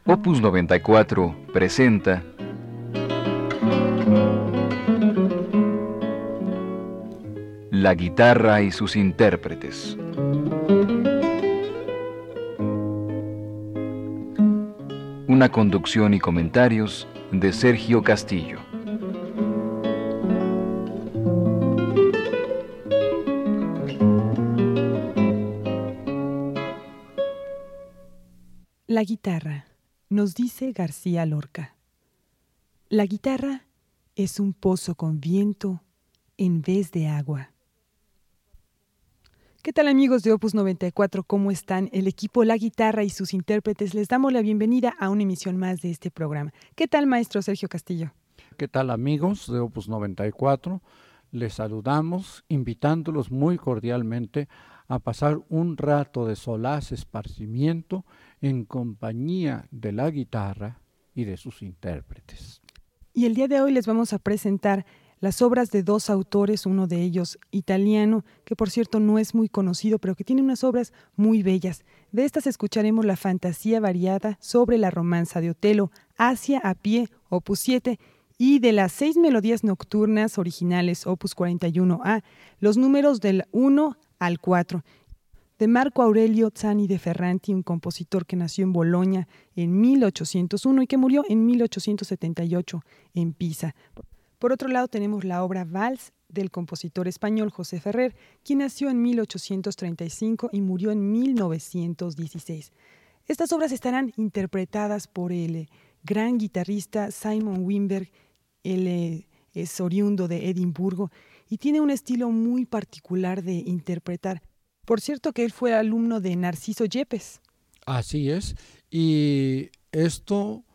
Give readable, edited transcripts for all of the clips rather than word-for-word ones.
Opus 94 presenta La guitarra y sus intérpretes. Una conducción y comentarios de Sergio Castillo. La guitarra, nos dice García Lorca. La guitarra es un pozo con viento en vez de agua. ¿Qué tal, amigos de Opus 94? ¿Cómo están? El equipo La Guitarra y sus intérpretes les damos la bienvenida a una emisión más de este programa. ¿Qué tal, maestro Sergio Castillo? ¿Qué tal, amigos de Opus 94? Les saludamos invitándolos muy cordialmente a pasar un rato de solaz esparcimiento en compañía de la guitarra y de sus intérpretes. Y el día de hoy les vamos a presentar las obras de dos autores, uno de ellos italiano, que por cierto no es muy conocido, pero que tiene unas obras muy bellas. De estas escucharemos la fantasía variada sobre la romanza de Otelo, Asia a pie, opus 7, y de las 6 melodías nocturnas originales, opus 41A, los números del 1 al 4, de Marco Aurelio Zani de Ferranti, un compositor que nació en Bolonia en 1801 y que murió en 1878 en Pisa. Por otro lado, tenemos la obra Vals del compositor español José Ferrer, quien nació en 1835 y murió en 1916. Estas obras estarán interpretadas por el gran guitarrista Simon Wimberg. Él es oriundo de Edimburgo y tiene un estilo muy particular de interpretar. Por cierto que él fue alumno de Narciso Yepes. Así es, y esto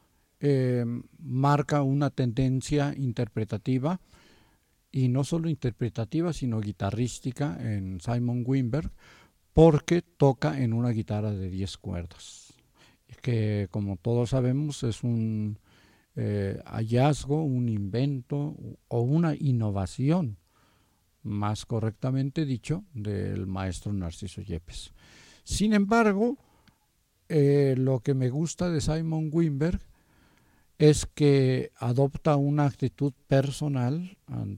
marca una tendencia interpretativa, y no solo interpretativa, sino guitarrística en Simon Wimberg, porque toca en una guitarra de 10 cuerdas, que como todos sabemos es un hallazgo, un invento o una innovación, más correctamente dicho, del maestro Narciso Yepes. Sin embargo, lo que me gusta de Simon Wimberg es que adopta una actitud personal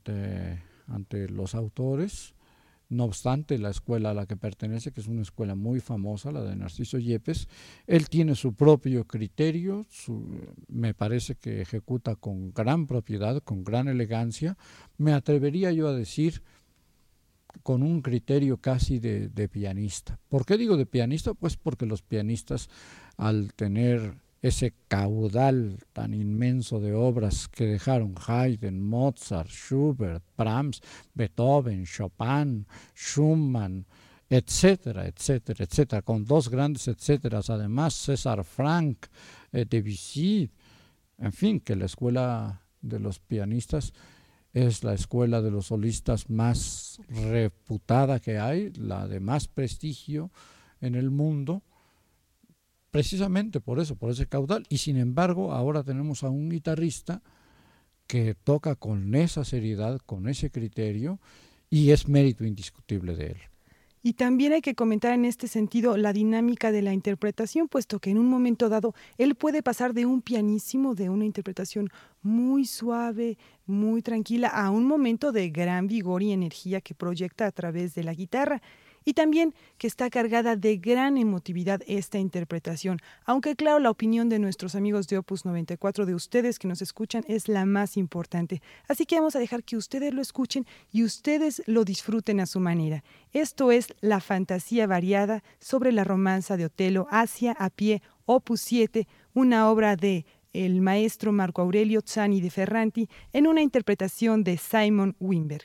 ante los autores. No obstante, la escuela a la que pertenece, que es una escuela muy famosa, la de Narciso Yepes, él tiene su propio criterio, me parece que ejecuta con gran propiedad, con gran elegancia. Me atrevería yo a decir con un criterio casi de pianista. ¿Por qué digo de pianista? Pues porque los pianistas, al tener ese caudal tan inmenso de obras que dejaron Haydn, Mozart, Schubert, Brahms, Beethoven, Chopin, Schumann, etcétera, etcétera, etcétera, con dos grandes etcéteras, además César Franck, Debussy, en fin, que la escuela de los pianistas es la escuela de los solistas más reputada que hay, la de más prestigio en el mundo, precisamente por eso, por ese caudal. Y sin embargo, ahora tenemos a un guitarrista que toca con esa seriedad, con ese criterio, y es mérito indiscutible de él. Y también hay que comentar en este sentido la dinámica de la interpretación, puesto que en un momento dado él puede pasar de un pianísimo, de una interpretación muy suave, muy tranquila, a un momento de gran vigor y energía que proyecta a través de la guitarra. Y también que está cargada de gran emotividad esta interpretación, aunque claro, la opinión de nuestros amigos de Opus 94, de ustedes que nos escuchan, es la más importante. Así que vamos a dejar que ustedes lo escuchen y ustedes lo disfruten a su manera. Esto es La fantasía variada sobre la romanza de Otelo, Asia a pie, Opus 7, una obra de el maestro Marco Aurelio Zani de Ferranti en una interpretación de Simon Wimberg.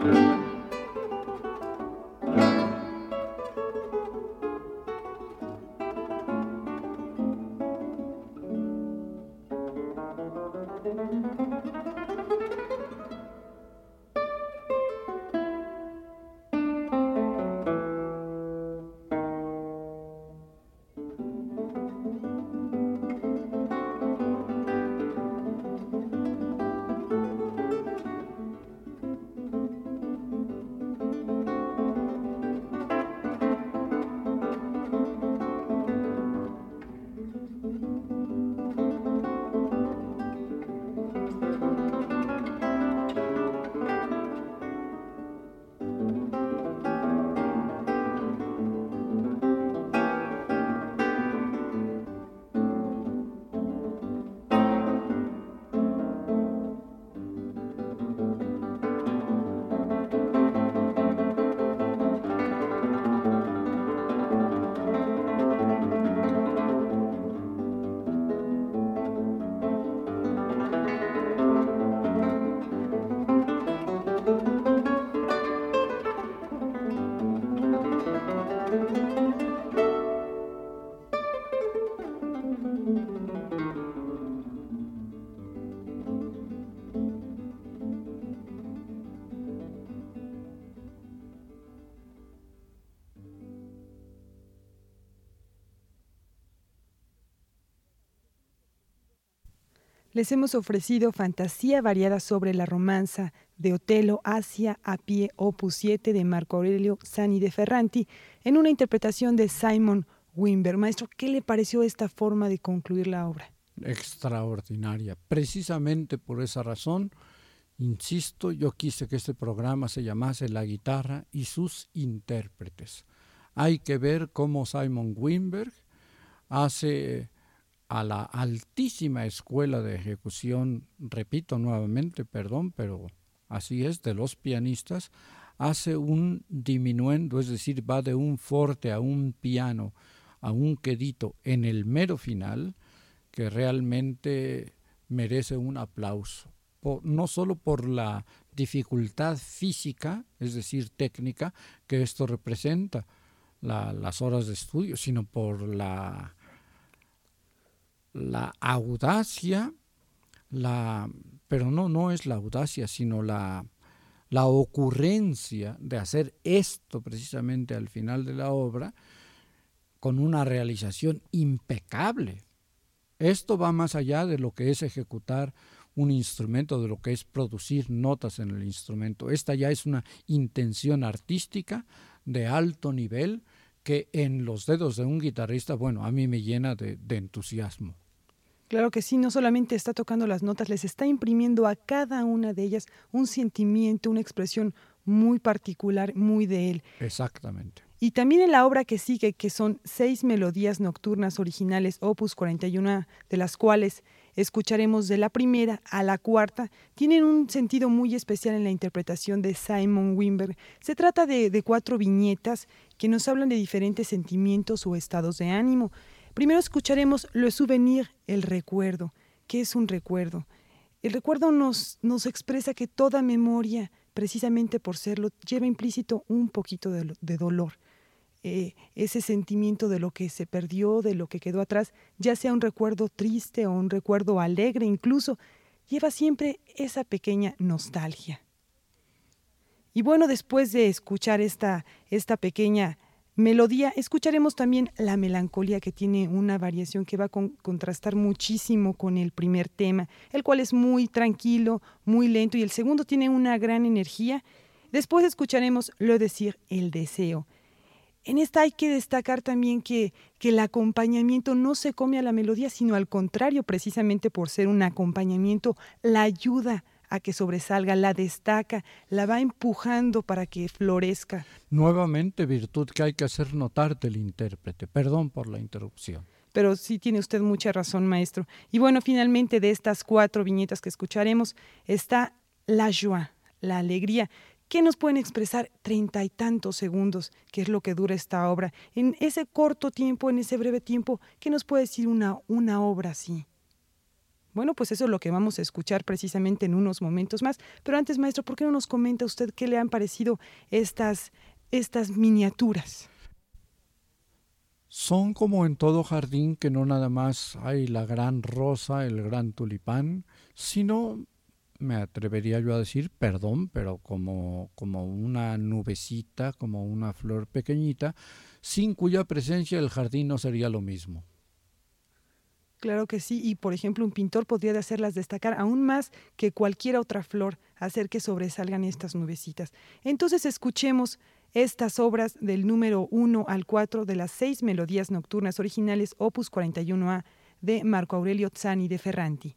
Les hemos ofrecido fantasía variada sobre la romanza de Otello Asia a pie opus 7 de Marco Aurelio Sani de Ferranti en una interpretación de Simon Wimber. Maestro, ¿qué le pareció esta forma de concluir la obra? Extraordinaria. Precisamente por esa razón, insisto, yo quise que este programa se llamase La guitarra y sus intérpretes. Hay que ver cómo Simon Wimber hace a la altísima escuela de ejecución, repito nuevamente, perdón, pero así es, de los pianistas, hace un diminuendo, es decir, va de un forte a un piano, a un quedito en el mero final, que realmente merece un aplauso. No solo por la dificultad física, es decir, técnica, que esto representa, las horas de estudio, sino por la audacia, pero no es la audacia, sino la ocurrencia de hacer esto precisamente al final de la obra con una realización impecable. Esto va más allá de lo que es ejecutar un instrumento, de lo que es producir notas en el instrumento. Esta ya es una intención artística de alto nivel que en los dedos de un guitarrista, bueno, a mí me llena de entusiasmo. Claro que sí, no solamente está tocando las notas, les está imprimiendo a cada una de ellas un sentimiento, una expresión muy particular, muy de él. Exactamente. Y también en la obra que sigue, que son 6 melodías nocturnas originales, opus 41, de las cuales escucharemos de la primera a la cuarta, tienen un sentido muy especial en la interpretación de Simon Wimber. Se trata de 4 viñetas que nos hablan de diferentes sentimientos o estados de ánimo. Primero escucharemos Le Souvenir, el recuerdo. ¿Qué es un recuerdo? El recuerdo nos expresa que toda memoria, precisamente por serlo, lleva implícito un poquito de dolor. Ese sentimiento de lo que se perdió, de lo que quedó atrás, ya sea un recuerdo triste o un recuerdo alegre incluso, lleva siempre esa pequeña nostalgia. Y bueno, después de escuchar esta pequeña melodía, escucharemos también la melancolía, que tiene una variación que va a contrastar muchísimo con el primer tema, el cual es muy tranquilo, muy lento, y el segundo tiene una gran energía. Después escucharemos Le Désir, el deseo. En esta hay que destacar también que el acompañamiento no se come a la melodía, sino al contrario, precisamente por ser un acompañamiento, la ayuda a que sobresalga, la destaca, la va empujando para que florezca. Nuevamente, virtud que hay que hacer notar del intérprete. Perdón por la interrupción. Pero sí tiene usted mucha razón, maestro. Y bueno, finalmente de estas 4 viñetas que escucharemos está la joie, la alegría. ¿Qué nos pueden expresar 30 y tantos segundos, que es lo que dura esta obra? En ese corto tiempo, en ese breve tiempo, ¿qué nos puede decir una obra así? Bueno, pues eso es lo que vamos a escuchar precisamente en unos momentos más. Pero antes, maestro, ¿por qué no nos comenta usted qué le han parecido estas miniaturas? Son como en todo jardín, que no nada más hay la gran rosa, el gran tulipán, sino, me atrevería yo a decir, perdón, pero como una nubecita, como una flor pequeñita, sin cuya presencia el jardín no sería lo mismo. Claro que sí, y por ejemplo un pintor podría hacerlas destacar aún más que cualquier otra flor, hacer que sobresalgan estas nubecitas. Entonces escuchemos estas obras del número 1 al 4 de las 6 melodías nocturnas originales opus 41A de Marco Aurelio Zani de Ferranti.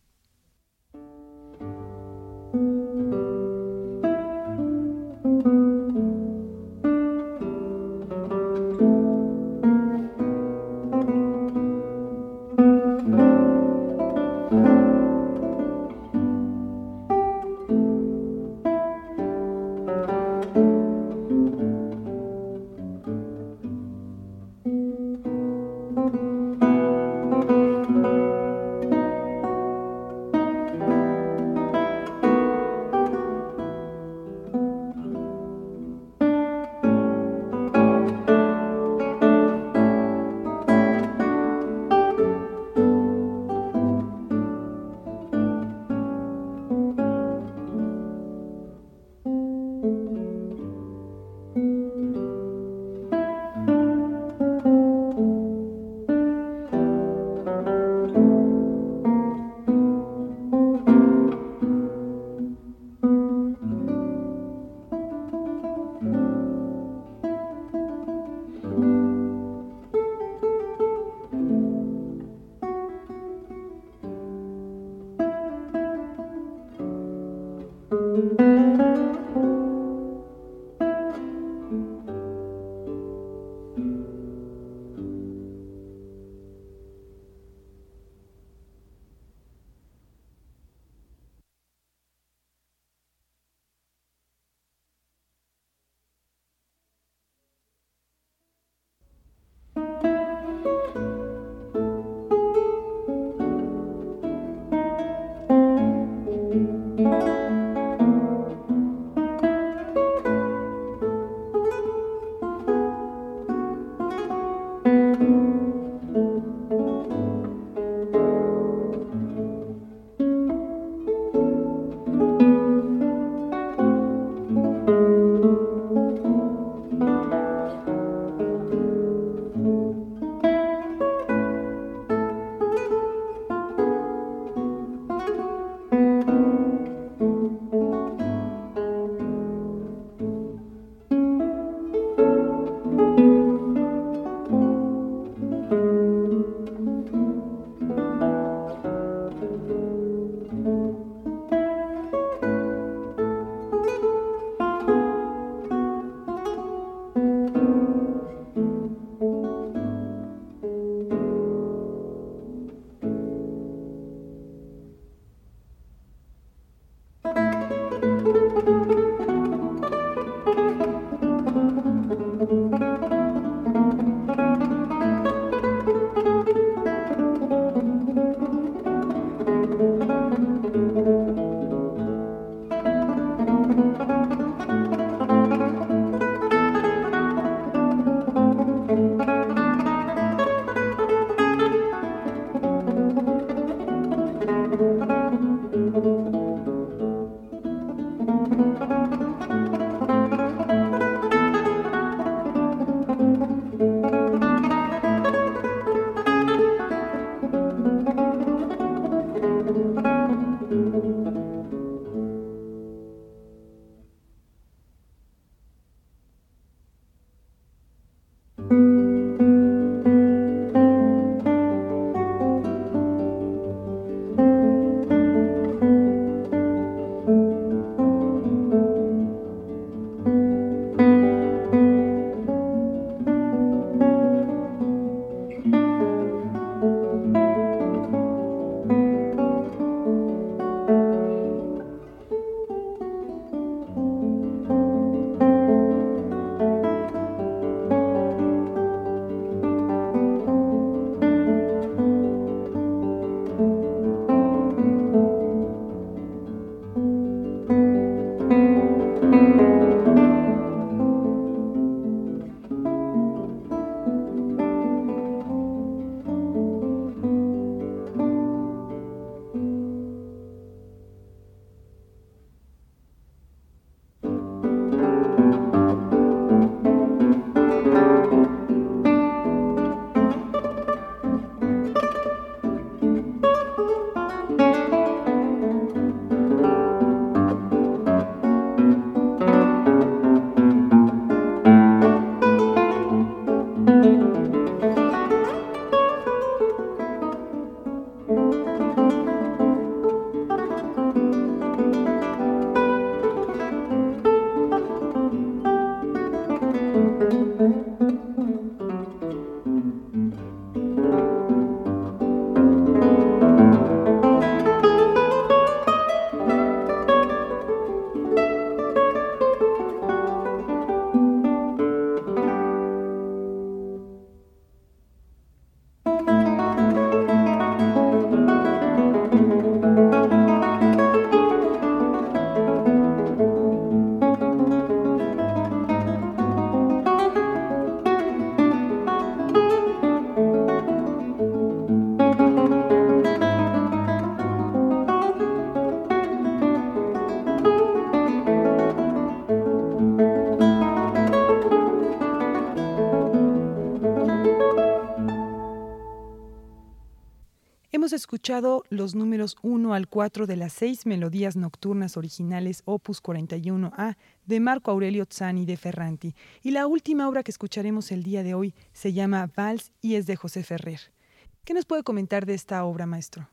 Hemos escuchado los números 1 al 4 de las 6 melodías nocturnas originales Opus 41A de Marco Aurelio Zani de Ferranti. Y la última obra que escucharemos el día de hoy se llama Vals y es de José Ferrer. ¿Qué nos puede comentar de esta obra, maestro?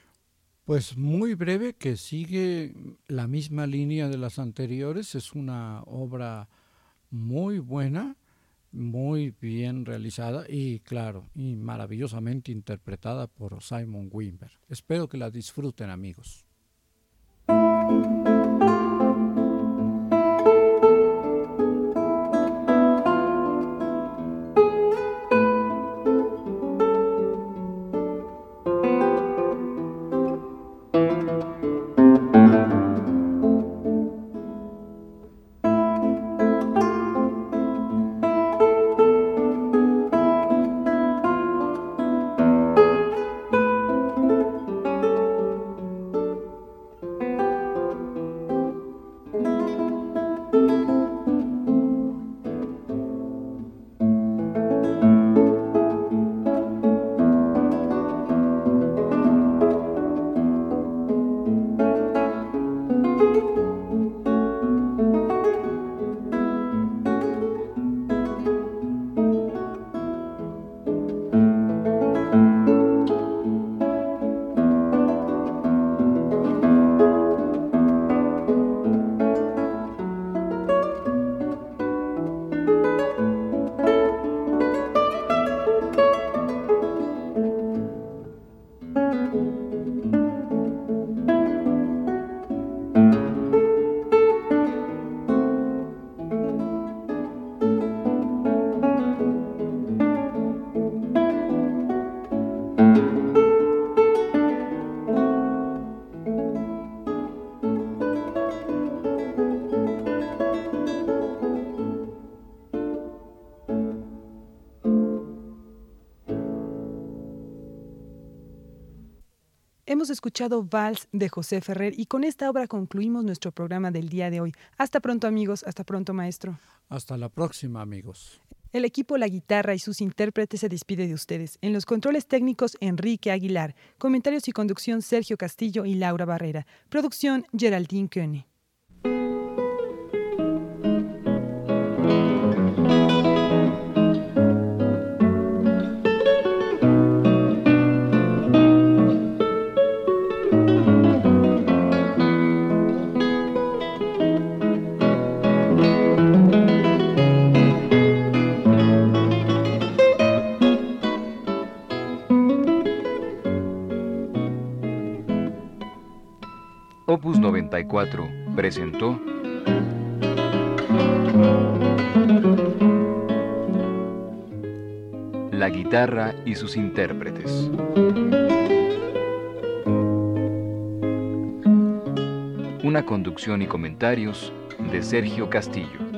Pues muy breve, que sigue la misma línea de las anteriores. Es una obra muy buena, muy bien realizada y, claro, y maravillosamente interpretada por Simon Wimber. Espero que la disfruten, amigos. Hemos escuchado Vals de José Ferrer y con esta obra concluimos nuestro programa del día de hoy. Hasta pronto, amigos. Hasta pronto, maestro. Hasta la próxima, amigos. El equipo La Guitarra y sus intérpretes se despide de ustedes. En los controles técnicos, Enrique Aguilar. Comentarios y conducción, Sergio Castillo y Laura Barrera. Producción, Geraldine Köhne. Opus 94 presentó La guitarra y sus intérpretes. Una conducción y comentarios de Sergio Castillo.